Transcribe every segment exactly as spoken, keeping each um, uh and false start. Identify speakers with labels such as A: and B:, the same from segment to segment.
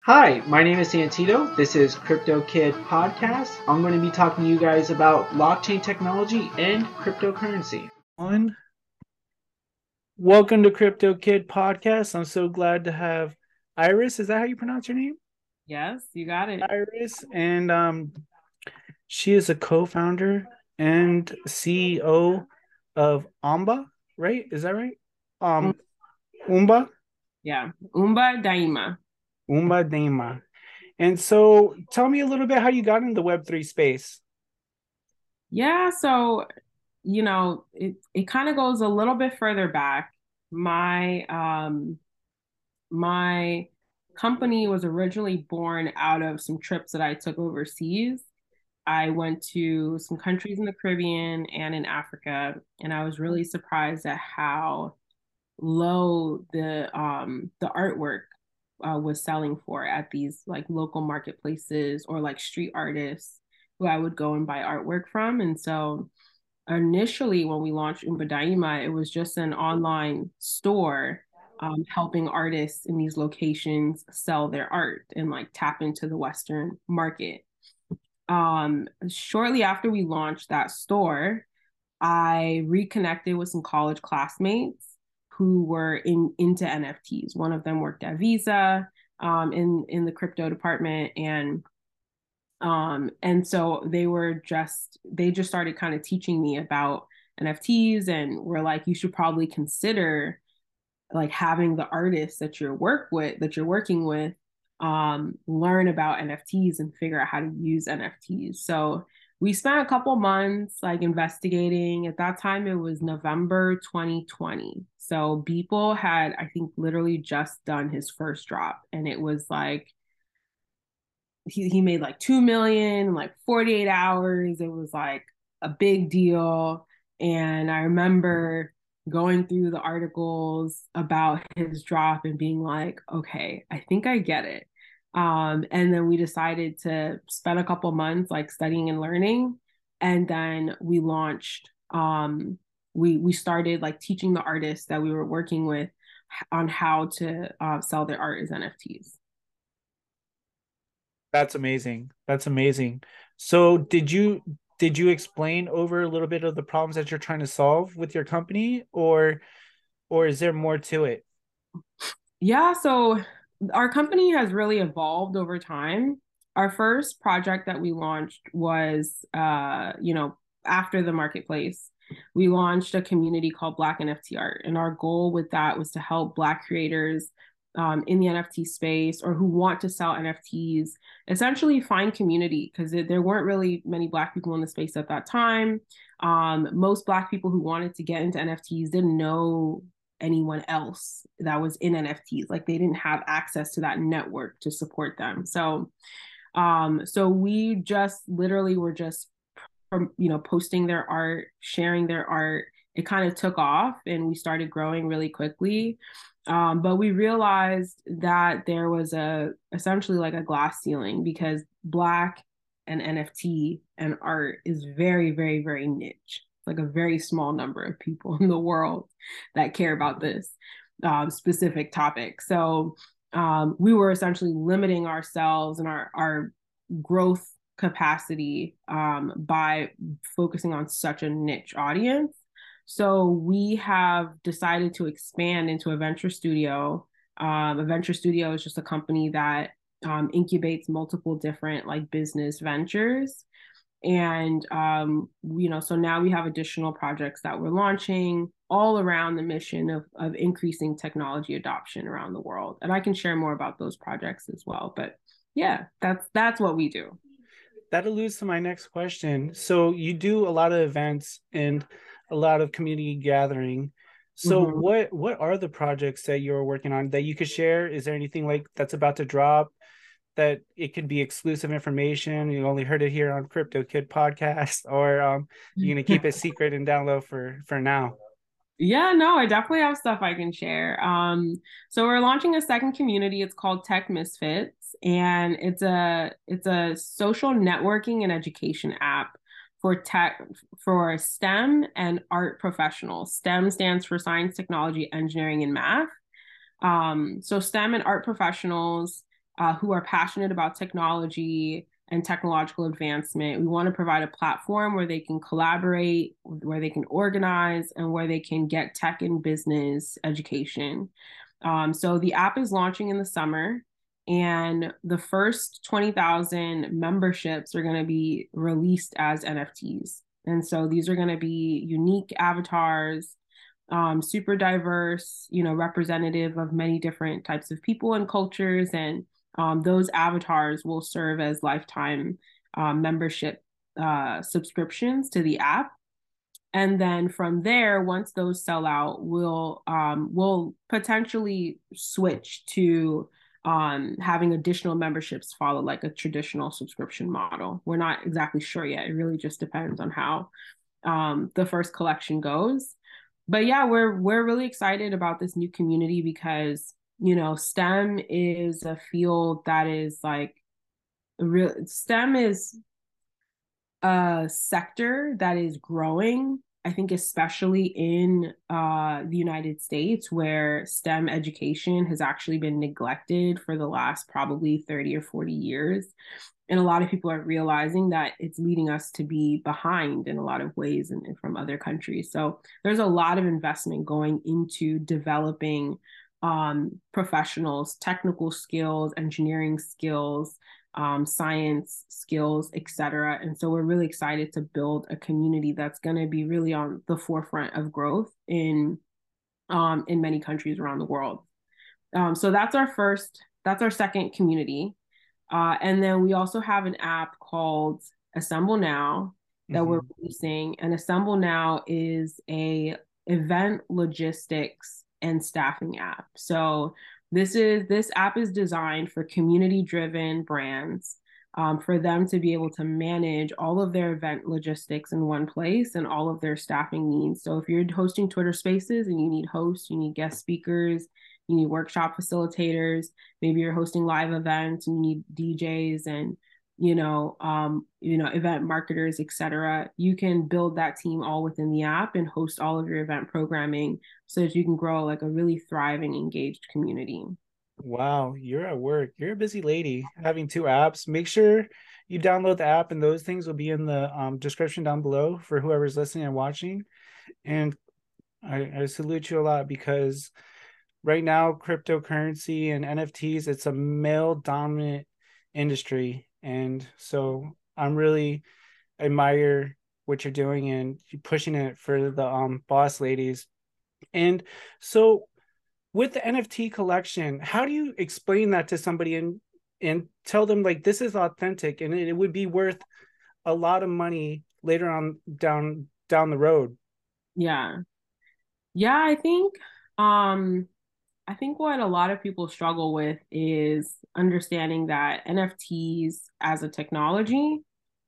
A: Hi, my name is Santito. This is Crypto Kid Podcast. I'm going to be talking to you guys about blockchain technology and cryptocurrency. One, welcome to Crypto Kid Podcast. I'm so glad to have Iris. Is that how you pronounce your name?
B: Yes, you got it.
A: Iris, and um, she is a co-founder and C E O of Amba, right? Is that right?
B: Um,
A: Um, Umba,
B: yeah, Umba Daima.
A: Umba Dema. And so, tell me a little bit how you got into the Web three space.
B: Yeah, so you know, it it kind of goes a little bit further back. My um my company was originally born out of some trips that I took overseas. I went to some countries in the Caribbean and in Africa, and I was really surprised at how low the um the artwork uh, was selling for at these like local marketplaces or like street artists who I would go and buy artwork from. And so initially, when we launched Umbadaima, it was just an online store um, helping artists in these locations sell their art and like tap into the Western market. Um, shortly after we launched that store, I reconnected with some college classmates who were in into N F Ts. One of them worked at Visa um, in in the crypto department, and um, and so they were just they just started kind of teaching me about N F Ts, and were like, you should probably consider like having the artists that you're work with that you're working with um, learn about N F Ts and figure out how to use N F Ts. So we spent a couple months like investigating. At that time, it was November twenty twenty. So Beeple had, I think, literally just done his first drop, and it was like he he made like two million in like forty-eight hours. It was like a big deal. And I remember going through the articles about his drop and being like, okay, I think I get it. Um, and then we decided to spend a couple months like studying and learning. And then we launched, um, we we started like teaching the artists that we were working with on how to uh, sell their art as N F Ts.
A: That's amazing. That's amazing. So did you did you explain over a little bit of the problems that you're trying to solve with your company, or or is there more to it?
B: Yeah, so our company has really evolved over time. Our first project that we launched was, uh, you know, after the marketplace, we launched a community called Black N F T Art. And our goal with that was to help Black creators um, in the N F T space or who want to sell N F Ts essentially find community because there weren't really many Black people in the space at that time. Um, most Black people who wanted to get into N F Ts didn't know anyone else that was in N F Ts. Like they didn't have access to that network to support them. So, um, so we just literally were just, you know, posting their art, sharing their art. It kind of took off, and we started growing really quickly. Um, but we realized that there was a essentially like a glass ceiling because Black and N F T and art is very, very, very niche. Like a very small number of people in the world that care about this um, specific topic. So um, we were essentially limiting ourselves and our our growth capacity um, by focusing on such a niche audience. So we have decided to expand into a venture studio. Um, a venture studio is just a company that um, incubates multiple different like business ventures. And um, you know, so now we have additional projects that we're launching all around the mission of of increasing technology adoption around the world. And I can share more about those projects as well. But yeah, that's that's what we do.
A: That alludes to my next question. So you do a lot of events and a lot of community gathering. So
B: Mm-hmm.
A: what what are the projects that you're working on that you could share? Is there anything like that's about to drop that it could be exclusive information? You only heard it here on Crypto Kid Podcast, or um, you're gonna keep it secret and download for for now?
B: Yeah, no, I definitely have stuff I can share. Um, so we're launching a second community. It's called Tech Misfits, and it's a it's a social networking and education app for tech for STEM and art professionals. STEM stands for science, technology, engineering, and math. Um, so STEM and art professionals uh, who are passionate about technology and technological advancement. We want to provide a platform where they can collaborate, where they can organize, and where they can get tech and business education. Um, so the app is launching in the summer, and the first twenty thousand memberships are going to be released as N F Ts. And so these are going to be unique avatars, um, super diverse, you know, representative of many different types of people and cultures. And um, those avatars will serve as lifetime um, membership uh, subscriptions to the app. And then from there, once those sell out, we'll um, we'll potentially switch to um, having additional memberships follow like a traditional subscription model. We're not exactly sure yet. It really just depends on how um, the first collection goes. But yeah, we're we're really excited about this new community because, you know, STEM is a field that is like real STEM is a sector that is growing. I think especially in uh, the United States, where STEM education has actually been neglected for the last probably thirty or forty years. And a lot of people are realizing that it's leading us to be behind in a lot of ways and, and from other countries. So there's a lot of investment going into developing um, professionals, technical skills, engineering skills, um, science skills, et cetera. And so we're really excited to build a community that's going to be really on the forefront of growth in um, in many countries around the world. Um, so that's our first, that's our second community. Uh, and then we also have an app called Assemble Now that mm-hmm. we're releasing. And Assemble Now is a event logistics and staffing app. So this is this app is designed for community-driven brands, um, for them to be able to manage all of their event logistics in one place and all of their staffing needs. So if you're hosting Twitter Spaces and you need hosts, you need guest speakers, you need workshop facilitators, maybe you're hosting live events and you need D Js and, you know, um, you know, event marketers, et cetera. You can build that team all within the app and host all of your event programming so that you can grow like a really thriving, engaged community.
A: Wow, you're at work. You're a busy lady having two apps. Make sure you download the app, and those things will be in the um, description down below for whoever's listening and watching. And I, I salute you a lot because right now, cryptocurrency and N F Ts, it's a male dominant industry. And so I'm really admire what you're doing and pushing it for the um, boss ladies. And so with the N F T collection, how do you explain that to somebody and and tell them like this is authentic and it, it would be worth a lot of money later on down down the road?
B: Yeah. Yeah, I think um I think what a lot of people struggle with is understanding that N F Ts as a technology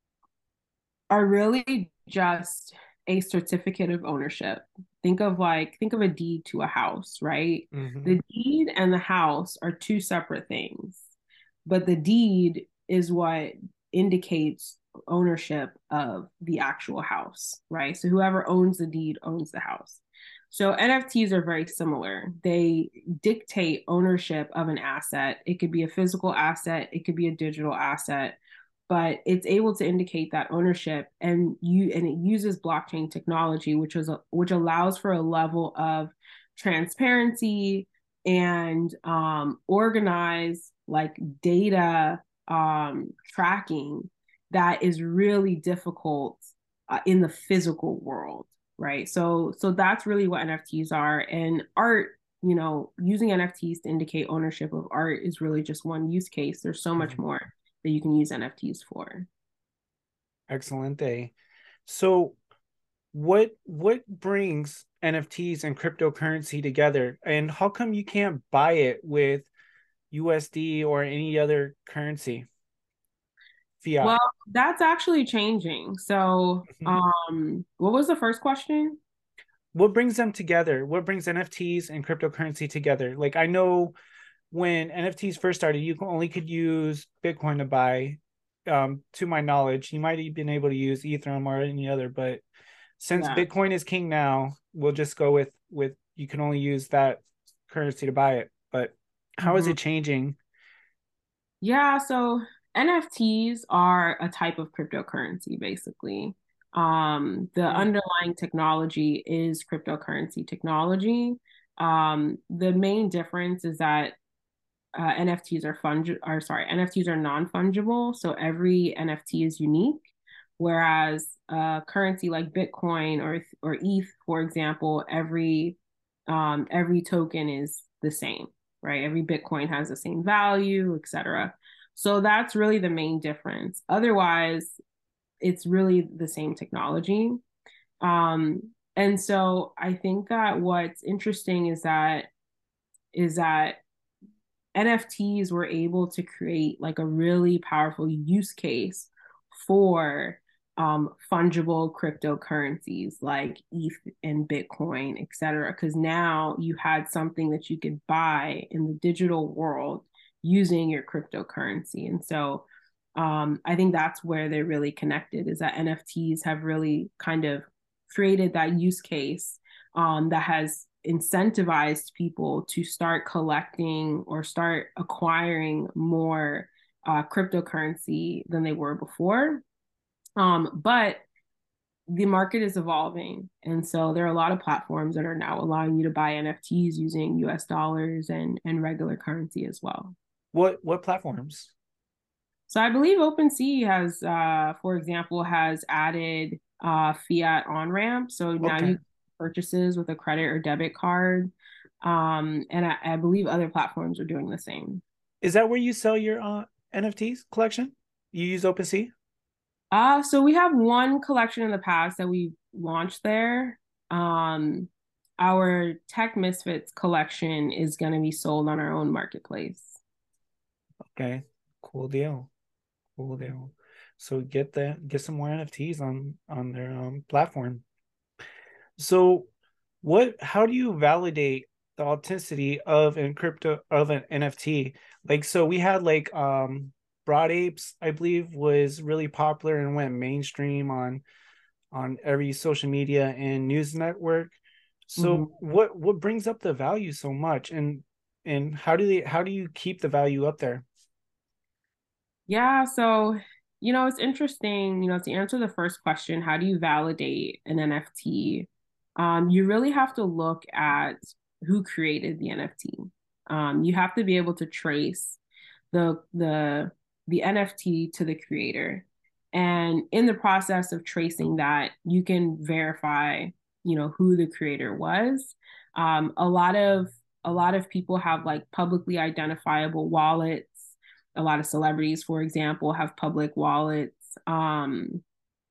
B: are really just a certificate of ownership. Think of like, think of a deed to a house, right? Mm-hmm. The deed and the house are two separate things, but the deed is what indicates ownership of the actual house, right? So whoever owns the deed owns the house. So N F Ts are very similar. They dictate ownership of an asset. It could be a physical asset, it could be a digital asset, but it's able to indicate that ownership, and you and it uses blockchain technology, which is a, which allows for a level of transparency and um, organized like data um, tracking that is really difficult uh, in the physical world. Right. So so that's really what N F Ts are. And art, you know, using N F Ts to indicate ownership of art is really just one use case. There's so much more that you can use N F Ts for.
A: Excellent day. So what what brings N F Ts and cryptocurrency together? And how come you can't buy it with U S D or any other currency? Fiat.
B: Well, that's actually changing. So, um, what was the first question?
A: What brings them together? What brings N F Ts and cryptocurrency together? Like I know when N F Ts first started, you only could use Bitcoin to buy. Um, to my knowledge, you might have been able to use Ethereum or any other, but since yeah. Bitcoin is king now, we'll just go with with you can only use that currency to buy it. But how mm-hmm. is it changing?
B: Yeah, so N F Ts are a type of cryptocurrency, basically. Um, the
A: Mm.
B: underlying technology is cryptocurrency technology. Um, the main difference is that uh, N F Ts are fungi or sorry, N F Ts are non-fungible, so every N F T is unique. Whereas a currency like Bitcoin or or E T H, for example, every um, every token is the same, right? Every Bitcoin has the same value, et cetera. So that's really the main difference. Otherwise, it's really the same technology. Um, and so I think that what's interesting is that is that N F Ts were able to create like a really powerful use case for um, fungible cryptocurrencies like E T H and Bitcoin, et cetera. Because now you had something that you could buy in the digital world using your cryptocurrency. And so um, I think that's where they're really connected is that N F Ts have really kind of created that use case um, that has incentivized people to start collecting or start acquiring more uh, cryptocurrency than they were before. Um, but the market is evolving. And so there are a lot of platforms that are now allowing you to buy N F Ts using U S dollars and, and regular currency as well.
A: What what platforms?
B: So I believe OpenSea has, uh, for example, has added uh, fiat on ramp. So now
A: Okay.
B: you purchases with a credit or debit card. Um, and I, I believe other platforms are doing the same.
A: Is that where you sell your uh, N F Ts collection? You use OpenSea?
B: Uh, so we have one collection in the past that we launched there. Um, our Tech Misfits collection is going to be sold on our own marketplace.
A: Okay. Cool deal. Cool deal. So get that, get some more N F Ts on on their um platform. So what how do you validate the authenticity of an crypto of an N F T? Like so we had like um Broad Apes, I believe, was really popular and went mainstream on on every social media and news network. So
B: Mhm.
A: what what brings up the value so much, and and how do they how do you keep the value up there?
B: Yeah, so you know, it's interesting, you know, to answer the first question, how do you validate an N F T? Um, you really have to look at who created the N F T. Um, you have to be able to trace the the the N F T to the creator. And in the process of tracing that, you can verify, you know, who the creator was. Um, a lot of a lot of people have like publicly identifiable wallets. A lot of celebrities, for example, have public wallets. Um,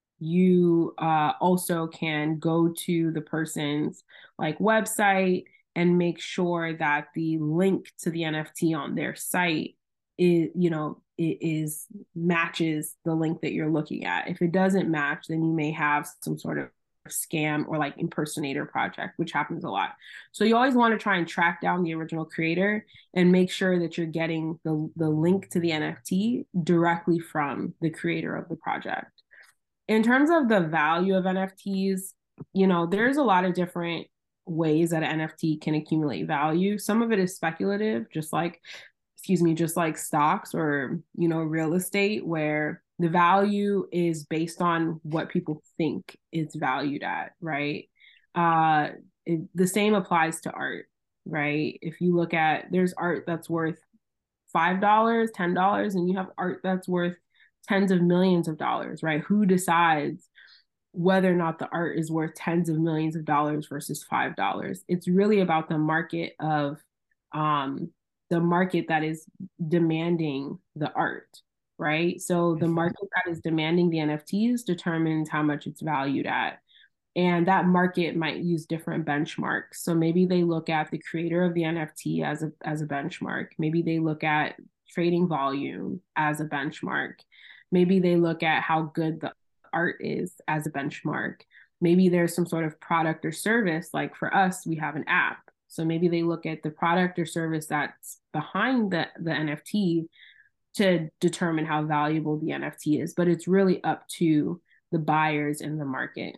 B: you uh, also can go to the person's like website and make sure that the link to the N F T on their site is, you know, it is matches the link that you're looking at. If it doesn't match, then you may have some sort of scam or like impersonator project, which happens a lot. So you always want to try and track down the original creator and make sure that you're getting the, the link to the N F T directly from the creator of the project. In terms of the value of N F Ts, you know, there's a lot of different ways that an N F T can accumulate value. Some of it is speculative, just like, excuse me, just like stocks or, you know, real estate, where the value is based on what people think it's valued at, right? Uh, it, the same applies to art, right? If you look at, there's art that's worth five dollars, ten dollars, and you have art that's worth tens of millions of dollars, right? Who decides whether or not the art is worth tens of millions of dollars versus five dollars? It's really about the market of um, the market that is demanding the art, right? So the
A: Mhm.
B: market that is demanding the N F Ts determines how much it's valued at. And that market might use different benchmarks. So maybe they look at the creator of the N F T as a as a benchmark. Maybe they look at trading volume as a benchmark. Maybe they look at how good the art is as a benchmark. Maybe there's some sort of product or service. Like for us, we have an app. So maybe they look at the product or service that's behind the, the N F T to determine how valuable the N F T is. But it's really up to the buyers in the market.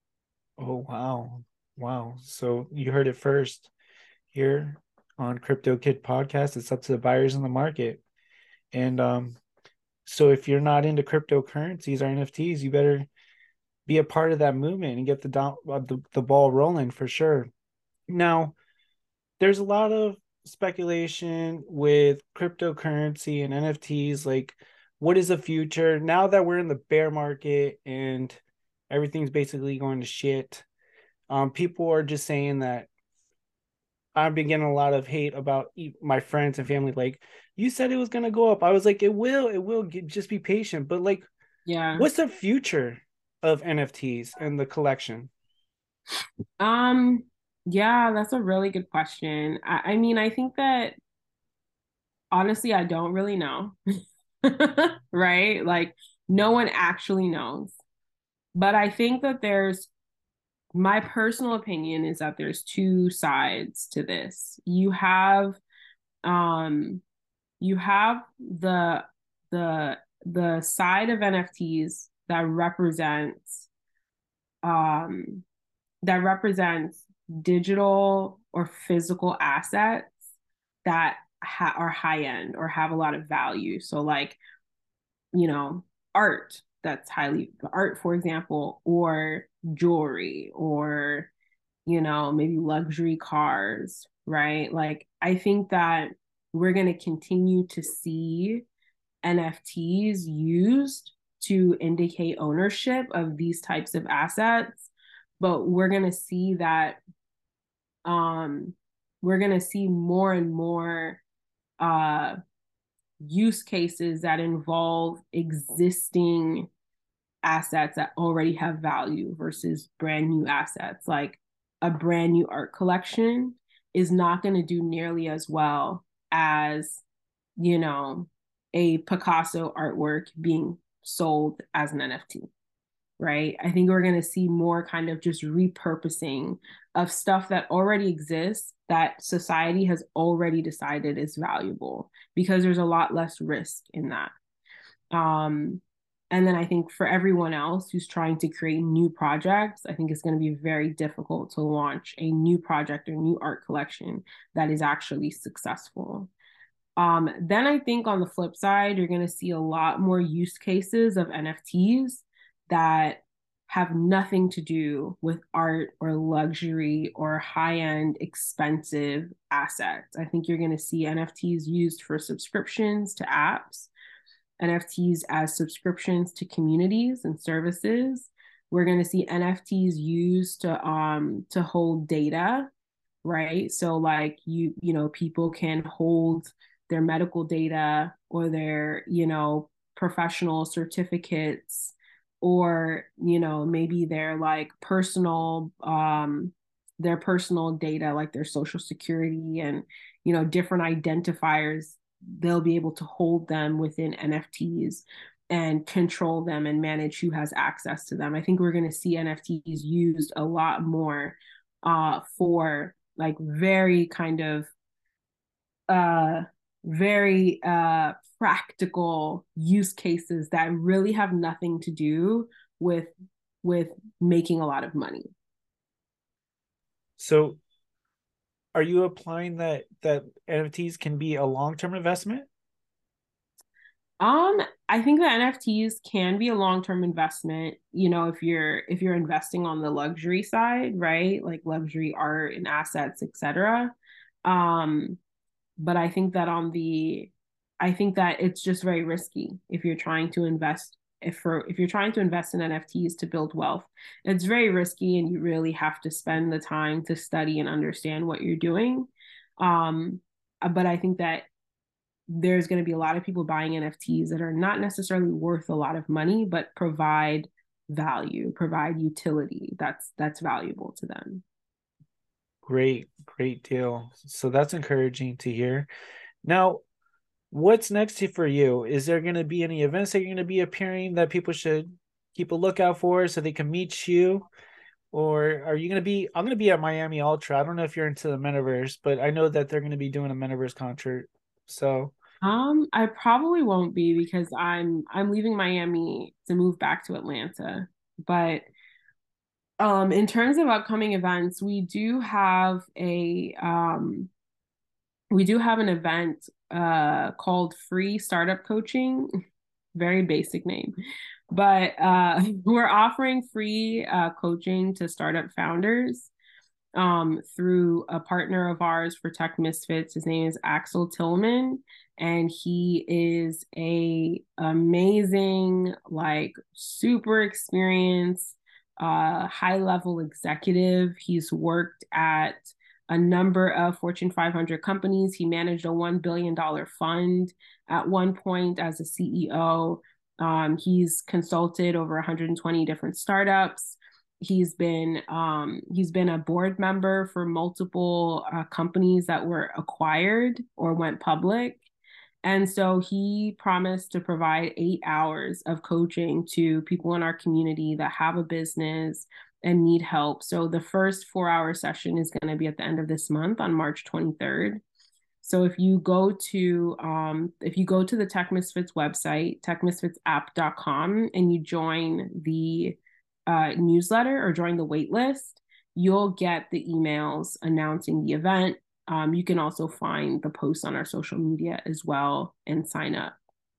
A: Oh wow. Wow. So you heard it first here on Crypto Kid Podcast. It's up to the buyers in the market. And um, so if you're not into cryptocurrencies or N F Ts, you better be a part of that movement and get the, do- uh, the, the ball rolling for sure. Now, there's a lot of speculation with cryptocurrency and N F Ts. Like, what is the future now that we're in the bear market and everything's basically going to shit? Um, people are just saying that I've been getting a lot of hate about e- my friends and family. Like, you said it was going to go up. I was like, it will, it will. Get, just be patient. But like,
B: Yeah.
A: what's the future of N F Ts and the collection?
B: Um, yeah, that's a really good question. I, I mean, I think that honestly, I don't really know. Right? Like, no one actually knows. But I think that there's my personal opinion is that there's two sides to this. You have um you have the the the side of N F Ts that represents um that represents digital or physical assets that ha- are high end or have a lot of value. So like, you know, art that's highly art, for example, or jewelry or, you know, maybe luxury cars, right? Like, I think that we're going to continue to see N F Ts used to indicate ownership of these types of assets, but we're going to see that um, we're going to see more and more uh, use cases that involve existing assets that already have value versus brand new assets. Like a brand new art collection is not going to do nearly as well as, you know, a Picasso artwork being sold as an N F T, right? I think we're going to see more kind of just repurposing of stuff that already exists that society has already decided is valuable because there's a lot less risk in that. Um, and then I think for everyone else who's trying to create new projects, I think it's going to be very difficult to launch a new project or new art collection that is actually successful. Um, then I think on the flip side, you're going to see a lot more use cases of N F Ts that have nothing to do with art or luxury or high end expensive assets. I think you're going to see N F Ts used for subscriptions to apps, N F Ts as subscriptions to communities and services. We're going to see N F Ts used to um to hold data, right? So like you you know people can hold their medical data or their, you know, professional certificates or, you know, maybe their like personal um their personal data like their social security and, you know, different identifiers. They'll be able to hold them within N F Ts and control them and manage who has access to them. I think we're going to see N F Ts used a lot more uh, for like very kind of uh, very uh, practical use cases that really have nothing to do with with making a lot of money.
A: So are you applying that that N F Ts can be a long-term investment?
B: Um, I think that N F Ts can be a long-term investment, you know, if you're if you're investing on the luxury side, right? Like luxury art and assets, et cetera. Um, but I think that on the I think that it's just very risky if you're trying to invest if for if you're trying to invest in N F Ts to build wealth. It's very risky and you really have to spend the time to study and understand what you're doing. Um, but I think that there's going to be a lot of people buying N F Ts that are not necessarily worth a lot of money, but provide value, provide utility that's that's valuable to them.
A: Great, great deal. So that's encouraging to hear. Now, what's next for you? Is there going to be any events that you're going to be appearing that people should keep a lookout for so they can meet you? Or are you going to be? I'm going to be at Miami Ultra. I don't know if you're into the metaverse, but I know that they're going to be doing a metaverse concert. So,
B: Um, I probably won't be because I'm I'm leaving Miami to move back to Atlanta. But um, in terms of upcoming events, we do have a um we do have an event uh, called Free Startup Coaching. Very basic name, but uh, we're offering free uh, coaching to startup founders um, through a partner of ours for Tech Misfits. His name is Axel Tillman, and he is a amazing, like super experienced, uh, high level executive. He's worked at a number of Fortune five hundred companies. He managed a one billion dollars fund at one point as a C E O. Um, he's consulted over one hundred twenty different startups. He's been um, he's been a board member for multiple uh, companies that were acquired or went public. And so he promised to provide eight hours of coaching to people in our community that have a business and need help. So the first four hour session is going to be at the end of this month on March twenty-third. So if you go to um, if you go to the Tech Misfits website, tech misfits app dot com, and you join the uh, newsletter or join the wait list, you'll get the emails announcing the event. Um, you can also find the posts on our social media as well and sign up.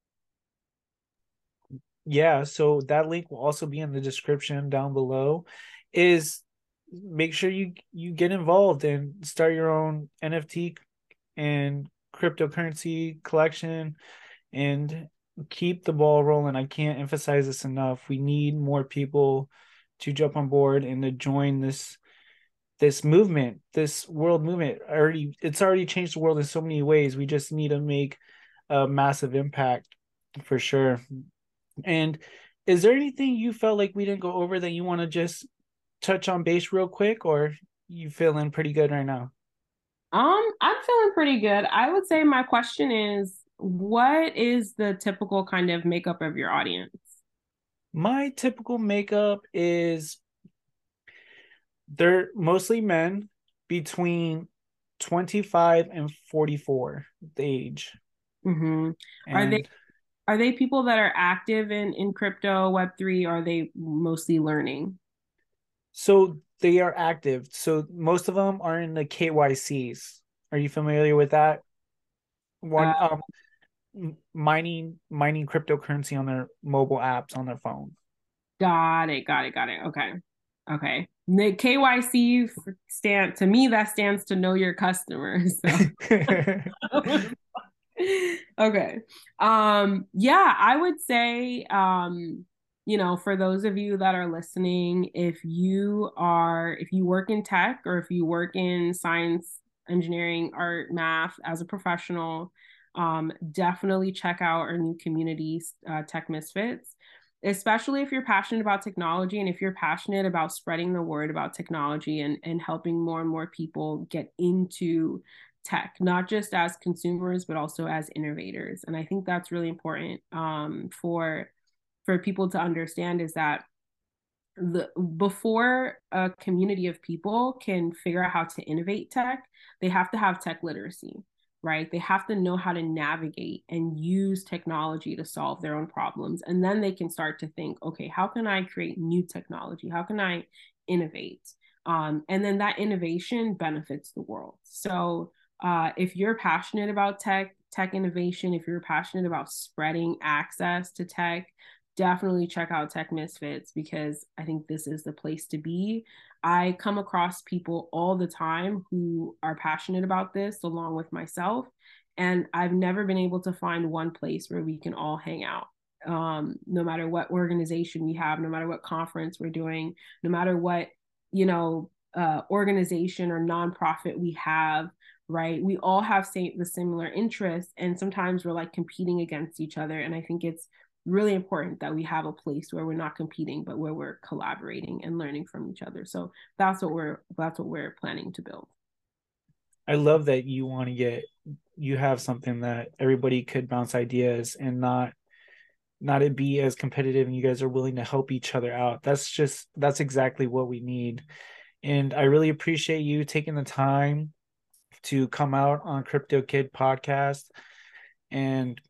A: Yeah, so that link will also be in the description down below. Is make sure you you get involved and start your own N F T and cryptocurrency collection and keep the ball rolling. I can't emphasize this enough. We need more people to jump on board and to join this this movement, this world movement. Already, it's already changed the world in so many ways. We just need to make a massive impact for sure. And is there anything you felt like we didn't go over that you want to just touch on base real quick, or you feeling pretty good right now?
B: Um, I'm feeling pretty good. I would say my question is, what is the typical kind of makeup of your audience?
A: My typical makeup is they're mostly men between twenty-five and forty-four, the age.
B: Mm-hmm. Are they
A: And
B: are they people that are active in in crypto, Web three, or are they mostly learning?
A: so they are active. So most of them are in the K Y Cs. Are you familiar with that?
B: Uh,
A: One um mining mining cryptocurrency on their mobile apps on their phone.
B: got it, got it, got it. Okay. Okay. The K Y C stand to me that stands to know your customers. So okay. Um, yeah, I would say, um, you know, for those of you that are listening, if you are, if you work in tech or if you work in science, engineering, art, math as a professional, um, definitely check out our new community, uh, Tech Misfits, especially if you're passionate about technology and if you're passionate about spreading the word about technology and, and helping more and more people get into tech, not just as consumers, but also as innovators. And I think that's really important um, for for people to understand is that the before a community of people can figure out how to innovate tech, they have to have tech literacy, right? They have to know how to navigate and use technology to solve their own problems. And then they can start to think, okay, how can I create new technology? How can I innovate? Um, and then that innovation benefits the world. So uh, if you're passionate about tech, tech innovation, if you're passionate about spreading access to tech, definitely check out Tech Misfits because I think this is the place to be. I come across people all the time who are passionate about this, along with myself. And I've never been able to find one place where we can all hang out. Um, no matter what organization we have, no matter what conference we're doing, no matter what, you know, uh, organization or nonprofit we have, right? We all have same, the similar interests. And sometimes we're like competing against each other. And I think it's really important that we have a place where we're not competing, but where we're collaborating and learning from each other. So that's what we're that's what we're planning to build.
A: I love that you want to get you have something that everybody could bounce ideas and not not it be as competitive, and you guys are willing to help each other out. That's just that's exactly what we need. And I really appreciate you taking the time to come out on Crypto Kid podcast. And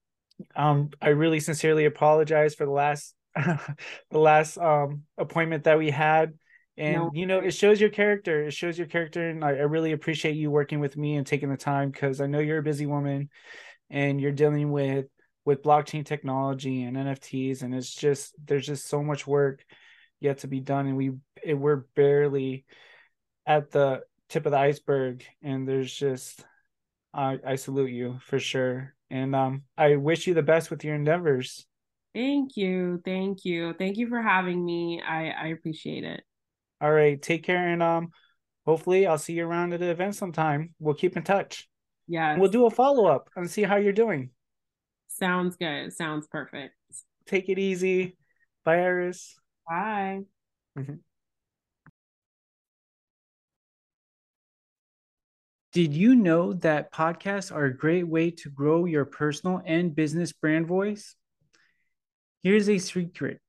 A: um I really sincerely apologize for the last the last um appointment that we had.
B: No
A: And you know, it
B: worries.
A: shows your character. It shows your character, and I, I really appreciate you working with me and taking the time because I know you're a busy woman and you're dealing with with blockchain technology and N F Ts, and it's just there's just so much work yet to be done, and we it, we're barely at the tip of the iceberg, and there's just I I salute you for sure, and um I wish you the best with your endeavors.
B: Thank you. Thank you. Thank you for having me. I, I appreciate it.
A: All right, take care, and um hopefully I'll see you around at the event sometime. We'll keep in touch.
B: Yes.
A: We'll do a follow up and see how you're doing.
B: Sounds good. Sounds perfect.
A: Take it easy. Bye, Iris.
B: Bye.
A: Mhm. Did you know that podcasts are a great way to grow your personal and business brand voice? Here's a secret.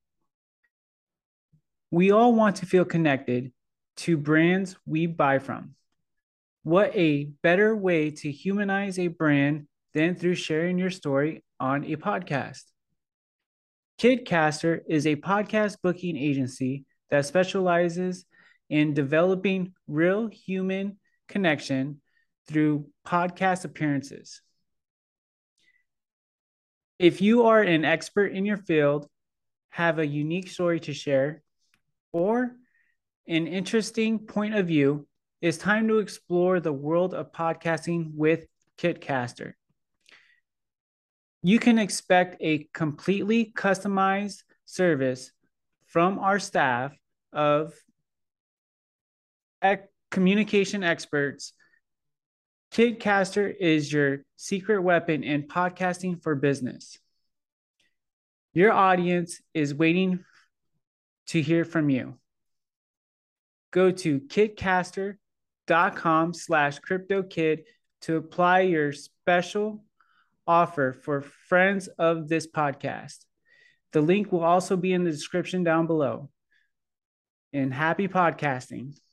A: We all want to feel connected to brands we buy from. What a better way to humanize a brand than through sharing your story on a podcast? Kidcaster is a podcast booking agency that specializes in developing real human connection through podcast appearances. If you are an expert in your field, have a unique story to share, or an interesting point of view, it's time to explore the world of podcasting with Kitcaster. You can expect a completely customized service from our staff of communication experts. Kidcaster is your secret weapon in podcasting for business. Your audience is waiting to hear from you. Go to kidcaster.com slash CryptoKid to apply your special offer for friends of this podcast. The link will also be in the description down below. And happy podcasting.